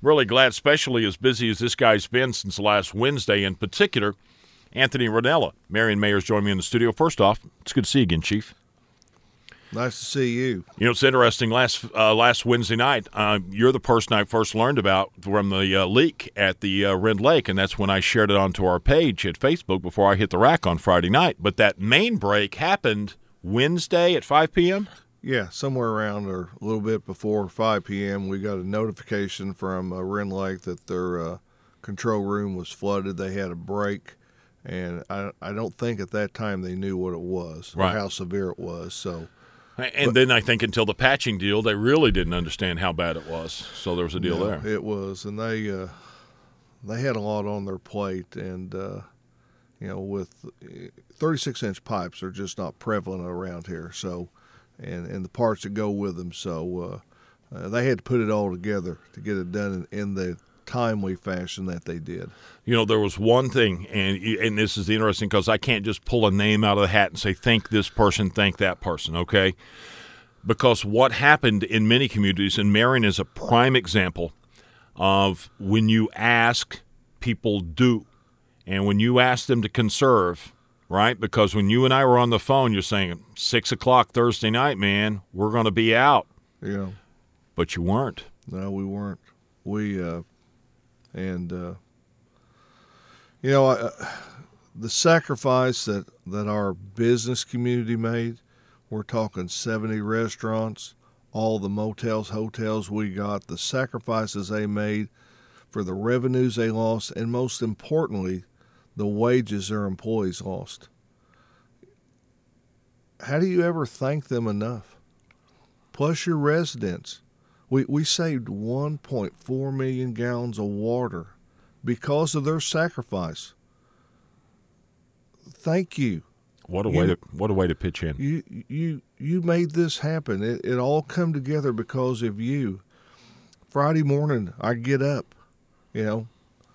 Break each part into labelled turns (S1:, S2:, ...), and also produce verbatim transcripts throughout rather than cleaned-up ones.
S1: really glad, especially as busy as this guy's been since last Wednesday in particular. Anthony Ranella, Marion Mayors, join me in the studio. First off, it's good to see you again, Chief.
S2: Nice to see you.
S1: You know, it's interesting. Last uh, last Wednesday night, uh, you're the person I first learned about from the uh, leak at the uh, Rend Lake, and that's when I shared it onto our page at Facebook before I hit the rack on Friday night. But that main break happened Wednesday at five p.m.?
S2: Yeah, somewhere around or a little bit before five p.m., we got a notification from uh, Rend Lake that their uh, control room was flooded. They had a break, and I, I don't think at that time they knew what it was
S1: right.
S2: or how severe it was. So.
S1: And
S2: but,
S1: then I think until the patching deal, they really didn't understand how bad it was. So there was a deal
S2: no,
S1: there.
S2: It was, and they uh, they had a lot on their plate, and uh, you know, with thirty-six inch pipes are just not prevalent around here. So, and and the parts that go with them, so uh, uh, they had to put it all together to get it done in, in the timely fashion that they did.
S1: You know, there was one thing, and and this is interesting because I can't just pull a name out of the hat and say, thank this person, thank that person, okay? Because what happened in many communities, and Marion is a prime example of when you ask, people do. And when you ask them to conserve, right? Because when you and I were on the phone, you're saying, six o'clock Thursday night, man, we're going to be out.
S2: Yeah.
S1: But you weren't.
S2: No, we weren't. We, uh, and, uh, you know, uh, the sacrifice that, that our business community made, we're talking seventy restaurants, all the motels, hotels we got, the sacrifices they made for the revenues they lost, and most importantly, the wages their employees lost. How do you ever thank them enough? Plus your residents. We we saved one point four million gallons of water because of their sacrifice. Thank you.
S1: What a
S2: you,
S1: way to what a way to pitch in.
S2: You you you made this happen. It it all come together because of you. Friday morning, I get up, you know,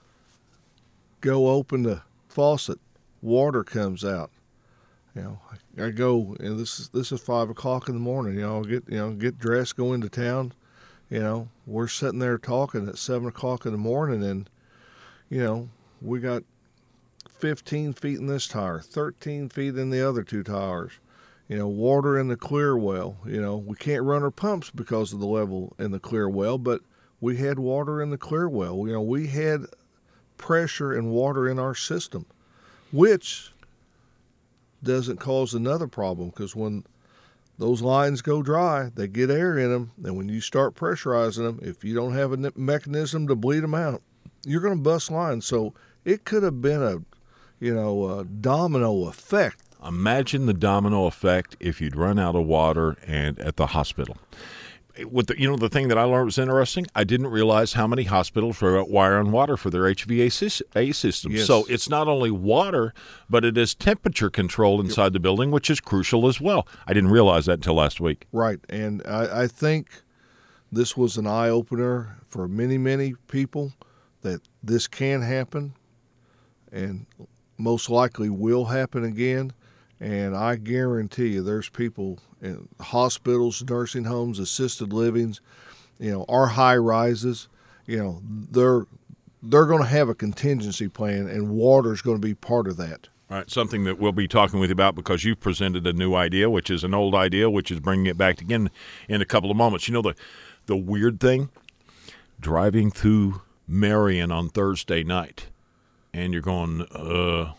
S2: go open the faucet, water comes out. You know, I, I go, and this is this is five o'clock in the morning. You know, I'll get you know get dressed, go into town. You know, we're sitting there talking at seven o'clock in the morning, and, you know, we got fifteen feet in this tower, thirteen feet in the other two towers. You know, water in the clear well. You know, we can't run our pumps because of the level in the clear well, but we had water in the clear well. You know, we had pressure and water in our system, which doesn't cause another problem because when those lines go dry, they get air in them, and when you start pressurizing them, if you don't have a mechanism to bleed them out, you're going to bust lines. So it could have been a, you know, a domino effect.
S1: Imagine the domino effect if you'd run out of water and at the hospital. With the, you know, the thing that I learned was interesting, I didn't realize how many hospitals were wiring water for their H V A systems.
S2: Yes.
S1: So it's not only water, but it is temperature control inside yep. the building, which is crucial as well. I didn't realize that until last week.
S2: Right, and I, I think this was an eye-opener for many, many people that this can happen and most likely will happen again. And I guarantee you there's people in hospitals, nursing homes, assisted livings, you know, our high rises, you know, they're they're going to have a contingency plan, and water's going to be part of that.
S1: All right, something that we'll be talking with you about because you've presented a new idea, which is an old idea, which is bringing it back again in a couple of moments. You know, the the weird thing, driving through Marion on Thursday night, and you're going, uh,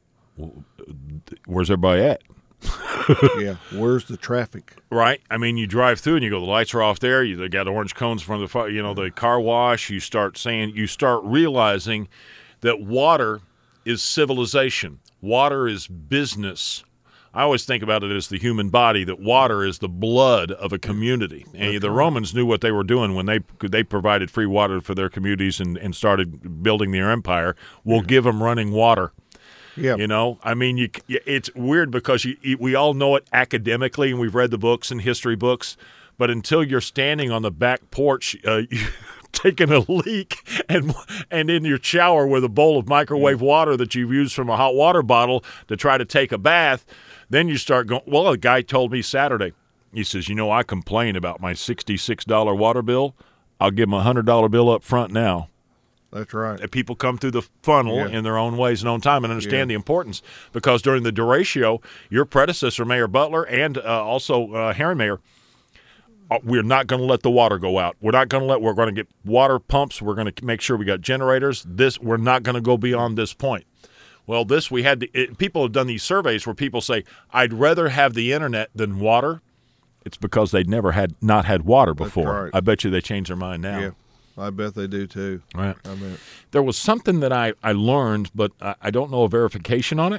S1: where's everybody at?
S2: Yeah, where's the traffic?
S1: Right. I mean, you drive through and you go, the lights are off there. You they got orange cones in front of the, you know, the car wash. You start saying, you start realizing that water is civilization. Water is business. I always think about it as the human body, that water is the blood of a community. And the Romans knew what they were doing when they they provided free water for their communities and, and started building their empire. We'll give them running water.
S2: Yeah,
S1: you know, I mean, you, it's weird because you, you, we all know it academically, and we've read the books and history books, but until you're standing on the back porch, uh, you, taking a leak, and and in your shower with a bowl of microwave water that you've used from a hot water bottle to try to take a bath, then you start going. Well, a guy told me Saturday, he says, you know, I complain about my sixty-six dollars water bill. I'll give them a one hundred dollar bill up front now.
S2: That's right.
S1: That people come through the funnel
S2: Yeah.
S1: in their own ways and own time and understand
S2: Yeah.
S1: the importance. Because during the derecho, your predecessor, Mayor Butler, and uh, also uh, Herron Mayor, uh, we're not going to let the water go out. We're not going to let. We're going to get water pumps. We're going to make sure we got generators. This we're not going to go beyond this point. Well, this we had. To, it, people have done these surveys where people say, "I'd rather have the internet than water." It's because they'd never had not had water before.
S2: right.
S1: I bet you they changed their mind now.
S2: Yeah, I bet they do too.
S1: Right.
S2: I mean,
S1: There was something that I, I learned, but I, I don't know a verification on it,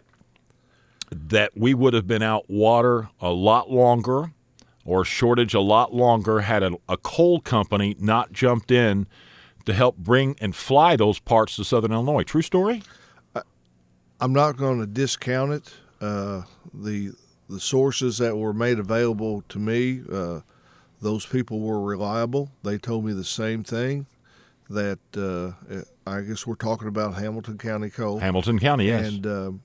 S1: that we would have been out water a lot longer or shortage a lot longer had a, a coal company not jumped in to help bring and fly those parts to Southern Illinois. True story?
S2: I'm not going to discount it. Uh, the the sources that were made available to me, uh, those people were reliable. They told me the same thing. That uh, I guess we're talking about Hamilton County Coal.
S1: Hamilton County, yes.
S2: And um,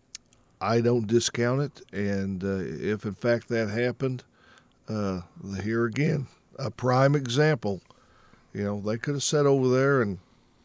S2: I don't discount it. And uh, if in fact that happened, uh, here again, a prime example. You know, they could have sat over there and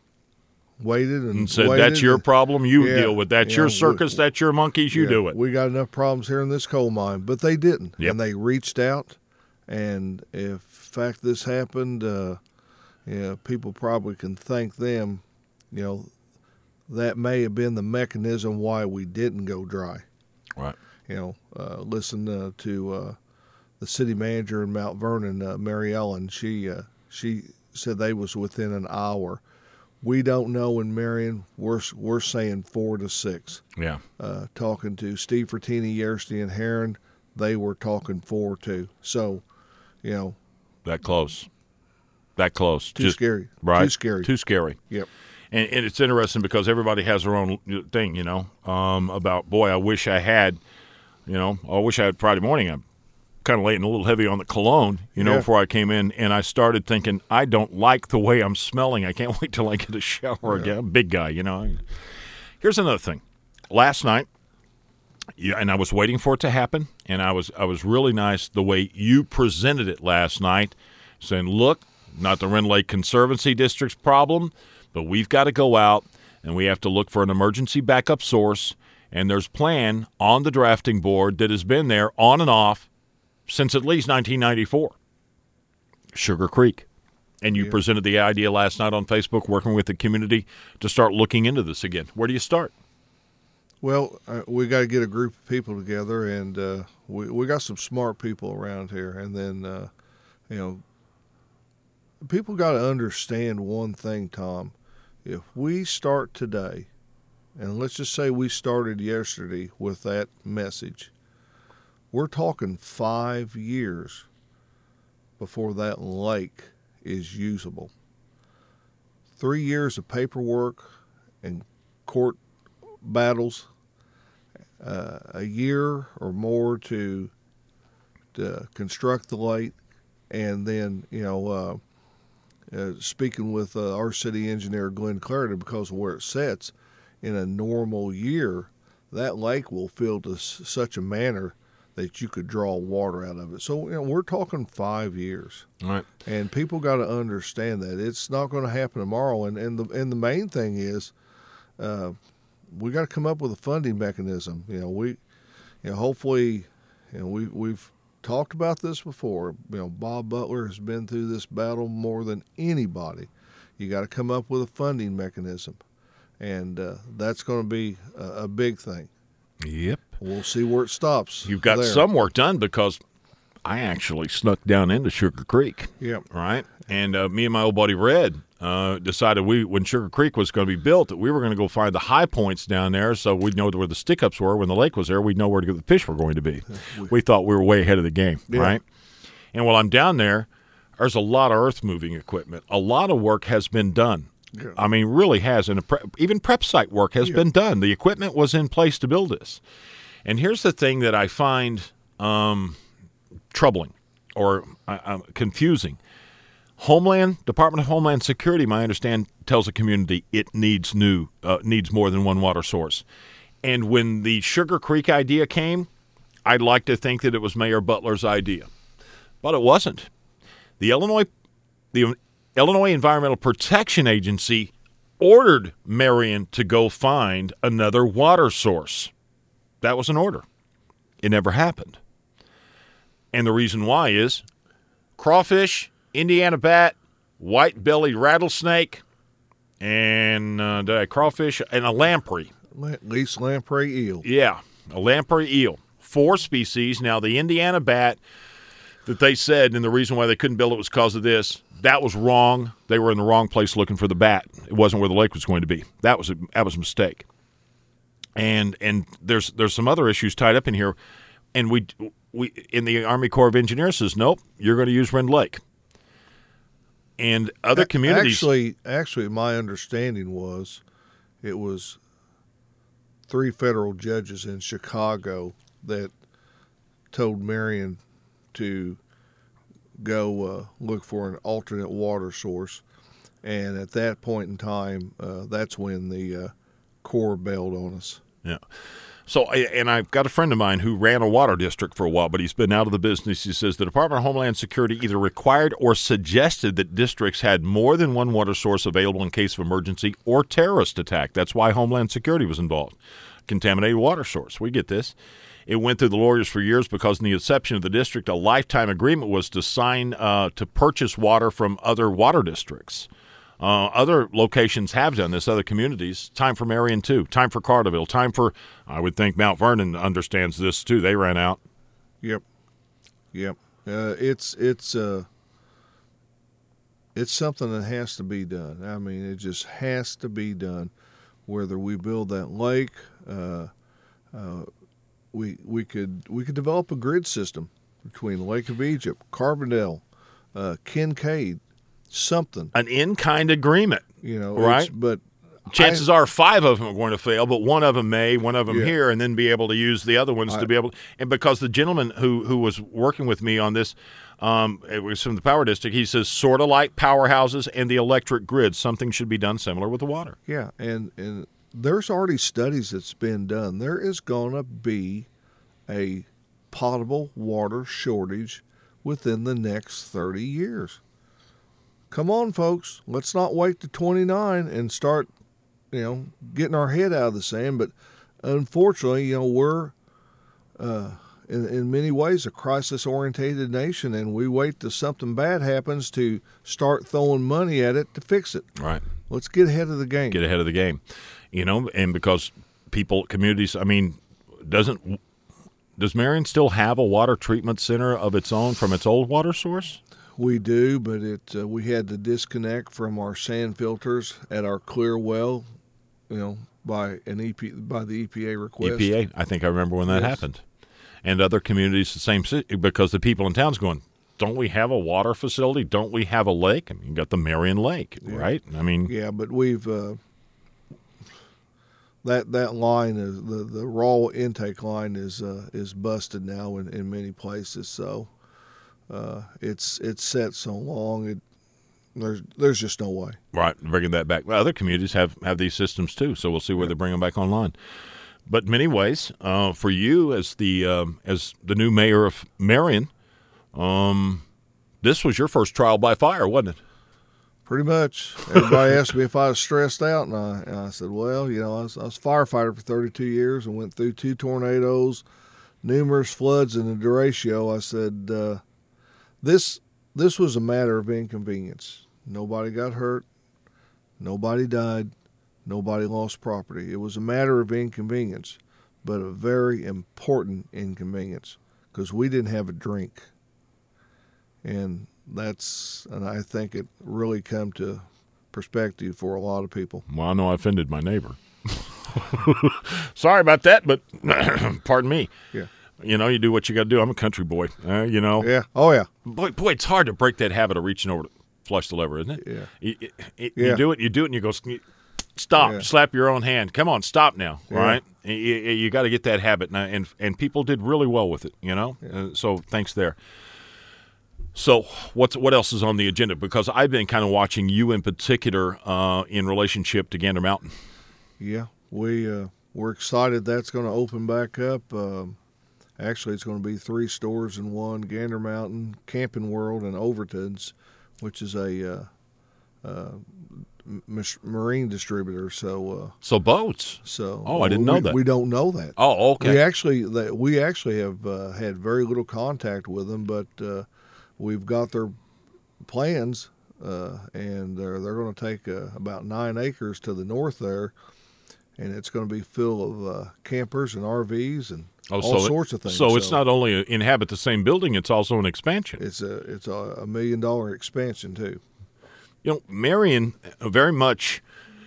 S2: waited and,
S1: and said,
S2: waited
S1: that's your
S2: and,
S1: problem, you
S2: Yeah,
S1: deal with. That's
S2: yeah,
S1: your
S2: we-
S1: circus, that's your monkeys, you
S2: yeah,
S1: do it.
S2: We got enough problems here in this coal mine, but they didn't.
S1: Yep.
S2: And they reached out. And if in fact this happened, uh, yeah, people probably can thank them. You know, that may have been the mechanism why we didn't go dry.
S1: Right.
S2: You know, uh, listen uh, to uh, the city manager in Mount Vernon, uh, Mary Ellen. She uh, she said they was within an hour. We don't know in Marion. We're we're saying four to six.
S1: Yeah.
S2: Uh, talking to Steve Fertini, Yersty, and Herron, they were talking four too. So, you know,
S1: That close. That close.
S2: too
S1: Just,
S2: scary.
S1: Right.
S2: Too scary.
S1: Too scary.
S2: Yep.
S1: And, and it's interesting because everybody has their own thing, you know, um, about, boy, I wish I had, you know, I wish I had Friday morning. I'm kind of late and a little heavy on the cologne, you know,
S2: Yeah.
S1: before I came in. And I started thinking, I don't like the way I'm smelling. I can't wait till I get a shower
S2: Yeah.
S1: again. I'm a big guy, you know. Here's another thing. Last night, yeah, and I was waiting for it to happen, and I was I was really nice the way you presented it last night, saying, look, not the Rend Lake Conservancy District's problem, but we've got to go out and we have to look for an emergency backup source, and there's plan on the drafting board that has been there on and off since at least nineteen ninety-four, Sugar Creek. And you
S2: Yeah.
S1: presented the idea last night on Facebook, working with the community to start looking into this again. Where do you start?
S2: Well, uh, we got to get a group of people together, and uh, we we got some smart people around here. And then, uh, you know, people got to understand one thing, Tom. If we start today, and let's just say we started yesterday with that message, we're talking five years before that lake is usable. Three years of paperwork and court battles, uh, a year or more to to construct the lake, and then you know, uh, uh, speaking with uh, our city engineer Glenn Clarendon, because of where it sits, in a normal year, that lake will fill to s- such a manner that you could draw water out of it. So you know, we're talking five years.
S1: All right.
S2: And people got to understand that it's not going to happen tomorrow. And and the and the main thing is, uh, we got to come up with a funding mechanism. You know, we, you know, hopefully, you know, we we've talked about this before. You know, Bob Butler has been through this battle more than anybody. You got to come up with a funding mechanism, and uh, that's going to be a, a big thing.
S1: Yep.
S2: We'll see where it stops.
S1: You've got
S2: there.
S1: some work done because I actually snuck down into Sugar Creek,
S2: Yeah.
S1: right? And uh, me and my old buddy Red uh, decided we, when Sugar Creek was going to be built, that we were going to go find the high points down there so we'd know where the stick-ups were. When the lake was there, we'd know where to get the fish were going to be. We thought we were way ahead of the game,
S2: Yeah.
S1: right? And while I'm down there, there's a lot of earth-moving equipment. A lot of work has been done.
S2: Yeah.
S1: I mean, really has. And a pre- even prep site work has
S2: Yeah.
S1: been done. The equipment was in place to build this. And here's the thing that I find um, troubling or uh, uh, confusing. Homeland, Department of Homeland Security, my understand, tells the community it needs new, uh, needs more than one water source. And when the Sugar Creek idea came, I'd like to think that it was Mayor Butler's idea. But it wasn't. The Illinois, the Illinois Environmental Protection Agency ordered Marion to go find another water source. That was an order. It never happened. And the reason why is crawfish, Indiana bat, white-bellied rattlesnake, and uh, did I crawfish, and a lamprey.
S2: At least lamprey eel.
S1: Yeah, a lamprey eel. Four species. Now, the Indiana bat that they said, and the reason why they couldn't build it was because of this, that was wrong. They were in the wrong place looking for the bat. It wasn't where the lake was going to be. That was a, that was a mistake. And and there's there's some other issues tied up in here. And we we in the Army Corps of Engineers says, nope, you're going to use Rend Lake. And other communities.
S2: Actually, actually, my understanding was it was three federal judges in Chicago that told Marion to go uh, look for an alternate water source. And at that point in time, uh, that's when the uh, Corps bailed on us.
S1: Yeah. So, and I've got a friend of mine who ran a water district for a while, but he's been out of the business. He says the Department of Homeland Security either required or suggested that districts had more than one water source available in case of emergency or terrorist attack. That's why Homeland Security was involved. Contaminated water source. We get this. It went through the lawyers for years because in the inception of the district, a lifetime agreement was to sign uh, to purchase water from other water districts. Uh, other locations have done this, other communities. Time for Marion, too. Time for Carterville. Time for, I would think Mount Vernon understands this, too. They ran out.
S2: Yep. Yep. Uh, it's it's uh, it's something that has to be done. I mean, it just has to be done. Whether we build that lake, uh, uh, we we could we could develop a grid system between Lake of Egypt, Carbondale, uh, Kincaid. Something.
S1: An in-kind agreement.
S2: You know,
S1: right?
S2: But
S1: chances
S2: I,
S1: are five of them are going to fail, but one of them may, one of them
S2: yeah.
S1: here, and then be able to use the other ones
S2: I,
S1: to be able to. And because the gentleman who, who was working with me on this, um, it was from the power district, he says sort of like powerhouses and the electric grid, something should be done similar with the water.
S2: Yeah, and, and there's already studies that's been done. There is going to be a potable water shortage within the next thirty years. Come on, folks. Let's not wait to twenty-nine and start, you know, getting our head out of the sand. But unfortunately, you know, we're uh, in, in many ways a crisis-oriented nation, and we wait till something bad happens to start throwing money at it to fix it.
S1: Right.
S2: Let's get ahead of the game.
S1: Get ahead of the game. You know, and because people, communities, I mean, doesn't does Marion still have a water treatment center of its own from its old water source?
S2: We do, but it uh, we had to disconnect from our sand filters at our clear well, you know, by an E P by the E P A request.
S1: E P A, I think I remember when that
S2: yes.
S1: happened. And other communities the same, because the people in town's going, don't we have a water facility? Don't we have a lake? I mean, you got the Marion Lake,
S2: yeah.
S1: right? I mean,
S2: yeah, but we've uh, that that line is the, the raw intake line is uh, is busted now in, in many places. So. Uh, it's it's set so long, it there's there's just no way.
S1: Right, bringing that back. Well, other communities have, have these systems too, so we'll see where they bring them back online. But in many ways, uh, for you as the um, as the new mayor of Marion, um, this was your first trial by fire, wasn't it?
S2: Pretty much. Everybody asked me if I was stressed out, and I, and I said, well, you know, I was, I was a firefighter for thirty-two years and went through two tornadoes, numerous floods, and a derecho. I said. Uh, This this was a matter of inconvenience. Nobody got hurt. Nobody died. Nobody lost property. It was a matter of inconvenience, but a very important inconvenience because we didn't have a drink. And that's and I think it really come to perspective for a lot of people.
S1: Well, I know I offended my neighbor. Sorry about that, but pardon me.
S2: Yeah.
S1: You know, you do what you got to do. I'm a country boy, uh, you know.
S2: Yeah. Oh, yeah.
S1: Boy, boy, it's hard to break that habit of reaching over to flush the lever, isn't it?
S2: Yeah.
S1: You, you, you
S2: yeah.
S1: do it, you do it, and you go, stop,
S2: yeah.
S1: slap your own hand. Come on, stop now,
S2: yeah.
S1: right? You, you got to get that habit, and, and and people did really well with it, you know.
S2: Yeah.
S1: Uh, so thanks there. So what's what else is on the agenda? Because I've been kind of watching you in particular uh, in relationship to Gander Mountain.
S2: Yeah, we uh, we're excited that's going to open back up. Um, Actually, it's going to be three stores in one: Gander Mountain, Camping World, and Overton's, which is a uh, uh, m- marine distributor. So, uh,
S1: So boats.
S2: so
S1: Oh, I didn't know
S2: we,
S1: that.
S2: We don't know that.
S1: Oh, okay.
S2: We actually that we actually have uh, had very little contact with them, but uh, we've got their plans, uh, and they're they're going to take uh, about nine acres to the north there, and it's going to be full of uh, campers and R Vs and
S1: Oh,
S2: all
S1: so
S2: sorts
S1: it,
S2: of things.
S1: So it's not only a, inhabit the same building; it's also an expansion.
S2: It's a it's a, a million dollar expansion too.
S1: You know, Marion very much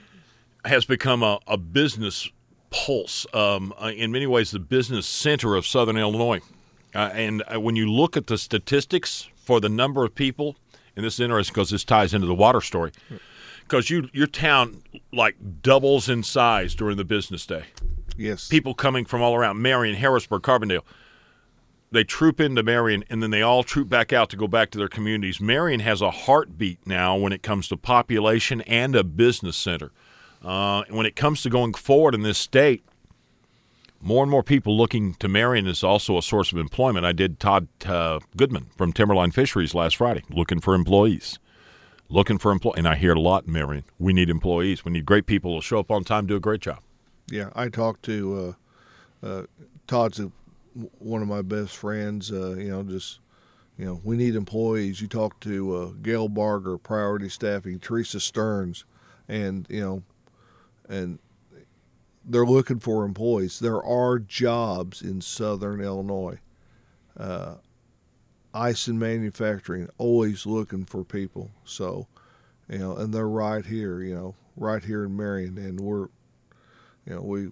S1: has become a, a business pulse. Um, uh, in many ways, the business center of Southern Illinois. Uh, and uh, when you look at the statistics for the number of people, and this is interesting because this ties into the water story, because you your town like doubles in size during the business day.
S2: Yes.
S1: People coming from all around, Marion, Harrisburg, Carbondale. They troop into Marion, and then they all troop back out to go back to their communities. Marion has a heartbeat now when it comes to population and a business center. Uh, when it comes to going forward in this state, more and more people looking to Marion is also a source of employment. I did Todd uh, Goodman from Timberline Fisheries last Friday, looking for employees. Looking for employees. And I hear it a lot in Marion. We need employees. We need great people who will show up on time, do a great job.
S2: Yeah, I talked to uh, uh, Todd's a, one of my best friends. Uh, you know, just you know, we need employees. You talk to uh, Gail Barger, Priority Staffing, Teresa Stearns, and you know, and they're looking for employees. There are jobs in Southern Illinois. Uh, ice and manufacturing, always looking for people. So, you know, and they're right here. You know, right here in Marion, and we're. You know, we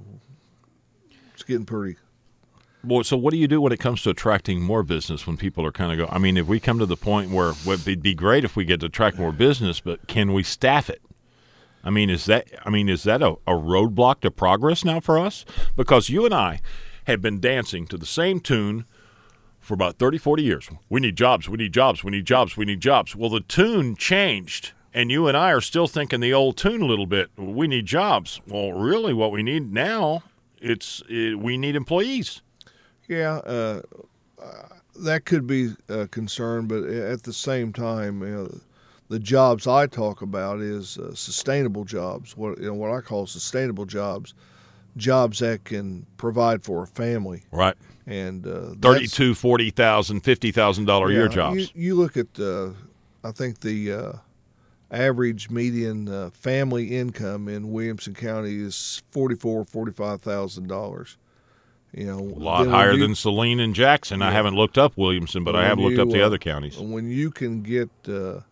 S2: it's getting pretty.
S1: Well, so what do you do when it comes to attracting more business when people are kind of go? I mean, if we come to the point where well, it'd be great if we get to attract more business, but can we staff it? I mean, is that I mean, is that a, a roadblock to progress now for us? Because you and I have been dancing to the same tune for about thirty, forty years. We need jobs, we need jobs, we need jobs, we need jobs. Well, the tune changed. And you and I are still thinking the old tune a little bit. We need jobs. Well, really, what we need now, it's it, we need employees.
S2: Yeah, uh, uh, that could be a concern, but at the same time, you know, the jobs I talk about is uh, sustainable jobs. What you know, what I call sustainable jobs, jobs that can provide for a family.
S1: Right.
S2: And uh,
S1: thirty-two, forty thousand, fifty thousand dollar a year jobs.
S2: You, you look at, uh, I think the. Uh, average median uh, family income in Williamson County is forty-four, forty-five thousand dollars. You know,
S1: a lot higher you, than Saline and Jackson. Yeah. I haven't looked up Williamson, but I have looked you, up the uh, other counties.
S2: When you can get uh,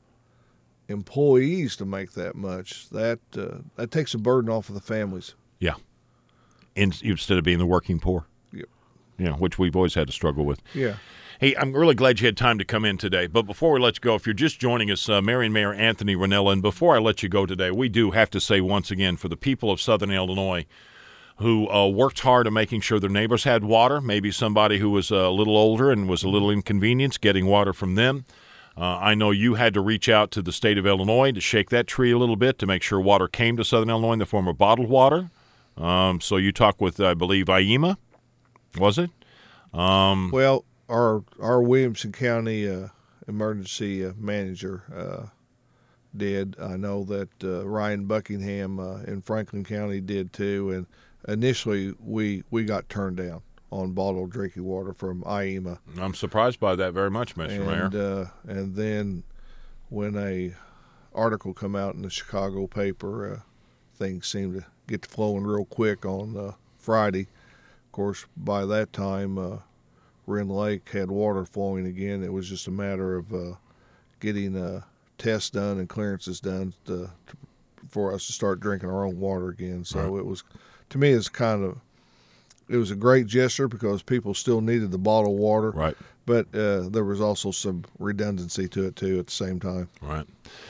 S2: employees to make that much, that uh, that takes a burden off of the families.
S1: Yeah, In, instead of being the working poor.
S2: Yep.
S1: Yeah, which we've always had to struggle with.
S2: Yeah.
S1: Hey, I'm really glad you had time to come in today. But before we let you go, if you're just joining us, uh, Marion Mayor Anthony Rinella, and before I let you go today, we do have to say once again, for the people of Southern Illinois who uh, worked hard at making sure their neighbors had water, maybe somebody who was a little older and was a little inconvenienced getting water from them. Uh, I know you had to reach out to the state of Illinois to shake that tree a little bit to make sure water came to Southern Illinois in the form of bottled water. Um, so you talked with, I believe, I E M A, was it? Um,
S2: well, Our our Williamson County uh, emergency uh, manager uh, did. I know that uh, Ryan Buckingham uh, in Franklin County did too. And initially, we we got turned down on bottled drinking water from I E M A.
S1: I'm surprised by that very much, Mister
S2: And,
S1: Mayor.
S2: Uh, and then when a article come out in the Chicago paper, uh, things seemed to get to flowing real quick on uh, Friday. Of course, by that time. Uh, Wren Lake had water flowing again. It was just a matter of uh, getting uh, tests done and clearances done to, to, for us to start drinking our own water again. So right. It was, to me, it's kind of, it was a great gesture because people still needed the bottled water.
S1: Right.
S2: But uh, there was also some redundancy to it too at the same time.
S1: Right.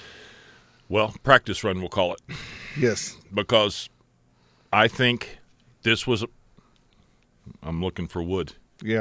S1: Well, practice run, we'll call it.
S2: Yes.
S1: Because I think this was, a, I'm looking for wood.
S2: Yeah.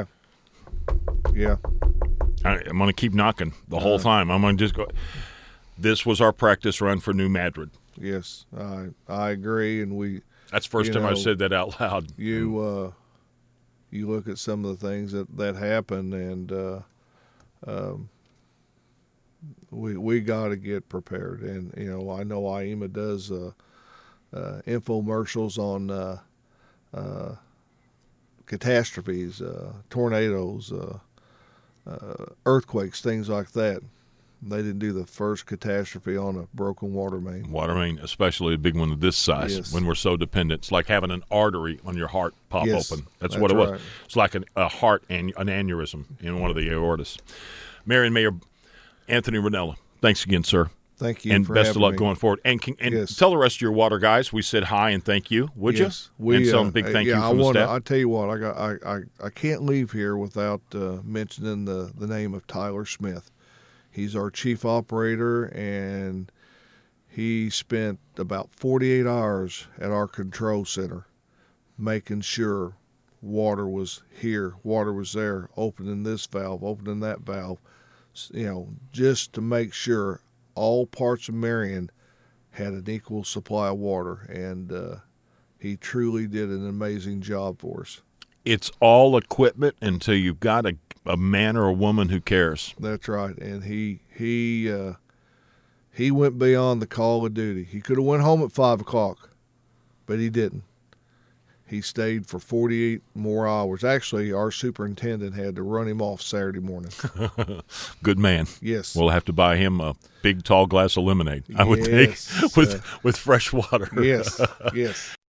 S2: Yeah,
S1: I, I'm going to keep knocking the whole uh, time. I'm going to just go. This was our practice run for New Madrid.
S2: Yes, I I agree, and we.
S1: That's the first time know, I've said that out loud.
S2: You uh, you look at some of the things that that happened, and uh, um, we we got to get prepared. And you know, I know I E M A does uh, uh, infomercials on uh, uh, catastrophes, uh, tornadoes, uh, uh, earthquakes, things like that. They didn't do the first catastrophe on a broken water main.
S1: Water main, especially a big one of this size,
S2: Yes.
S1: when we're so dependent. It's like having an artery on your heart pop
S2: Yes,
S1: open. That's,
S2: that's
S1: what it was.
S2: right.
S1: It's like an, a heart and an aneurysm in one of the aortas. Marion Mayor Anthony Rinella, thanks again, sir.
S2: Thank you,
S1: And
S2: for
S1: best of
S2: having
S1: luck
S2: me.
S1: going forward. And, can, and
S2: Yes.
S1: tell the rest of your water guys we said hi and thank you, would
S2: Yes,
S1: you?
S2: we,
S1: and tell
S2: uh,
S1: them a big thank
S2: yeah,
S1: you
S2: I
S1: from the
S2: wanna,
S1: staff.
S2: I tell you what, I got, I, I, I can't leave here without uh, mentioning the, the name of Tyler Smith. He's our chief operator, and he spent about forty-eight hours at our control center making sure water was here, water was there, opening this valve, opening that valve, you know, just to make sure all parts of Marion had an equal supply of water. And uh, he truly did an amazing job for us.
S1: It's all equipment until you've got a, a man or a woman who cares.
S2: That's right. And he he uh, he went beyond the call of duty. He could have went home at five o'clock, but he didn't. He stayed for forty-eight more hours. Actually, our superintendent had to run him off Saturday morning.
S1: Good man.
S2: Yes.
S1: We'll have to buy him a big, tall glass of lemonade, I would
S2: Yes,
S1: think, with
S2: uh,
S1: with fresh water.
S2: yes. Yes.